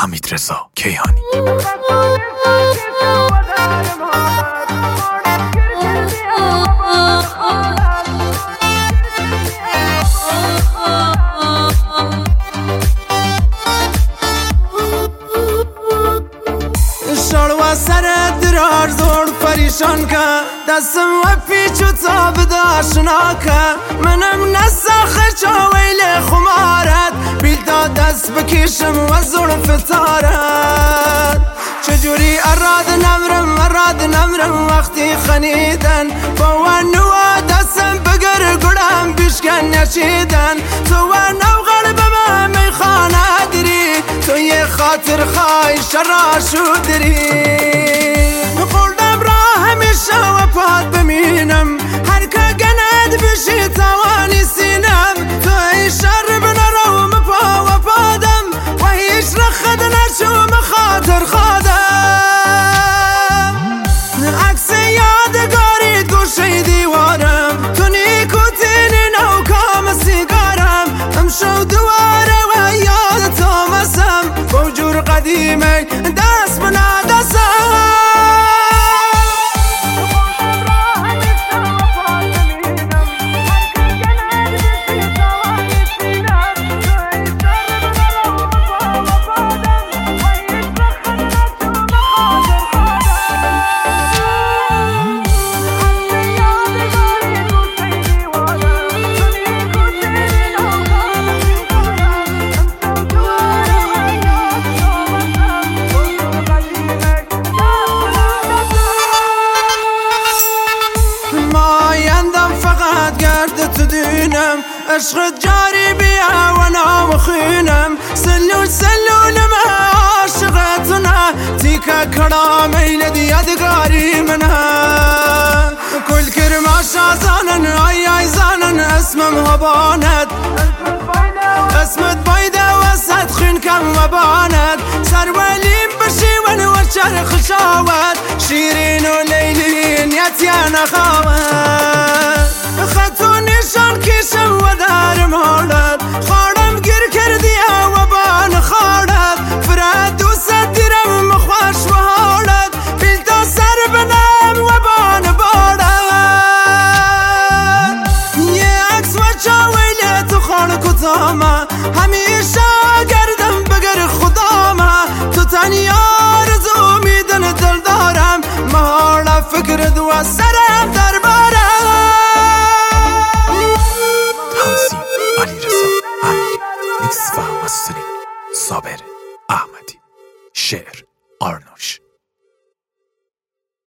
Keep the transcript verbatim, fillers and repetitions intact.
حمیدرضا کیهانی. شلوه سر درار زور پریشان که دستم و پیچ و تاب داشنا که منم نسخه چاویل خمارت بیل دا دست بکشم و زور فتارت چجوری اراد نمرم اراد نمرم وقتی خنیدن با ونو دستم بگر گرم بیشکن نشیدن تو ونو غرب من میخانه دری تو یه خاطر خواهی شرا شدری قلدم را همیشه و پاد بمینم هر که گند بشی توانی سینم تو ای شر بنرو مپا و پادم و هیچ رخد نشو مخاطر خادم عکس یادگاری گوشه دیوارم تو نیکوتین نو کام سیگارم امشو دواره و یاد تو مسم بوجور قدیمه دست بنا دستم تو دینم عشق جاری بیا و نام خینم سلول سلول ما عاشقتنا تیکا کڑا میل دیادگاری منه کل کرما شازانن آی آی زانن اسمم هبانت اسمت بایده وسط خین کم و بانت سرولیم بشیون و چرخ شاوت شیرین و لیلین یتیان خواهد خطو نشان کشم و درم حالت خارم گیر کردی و بان خارت فرد دوست دیرم مخوش و حالت بیل تا سر بنم و بان بارت یه عکس و چاویل تو خان کتامه همیشه گردم بگر خدامه تو تنیا رزو میدن دل دارم محاله فکر دو سرم در بارم صابر احمدی. شعر آرنوش.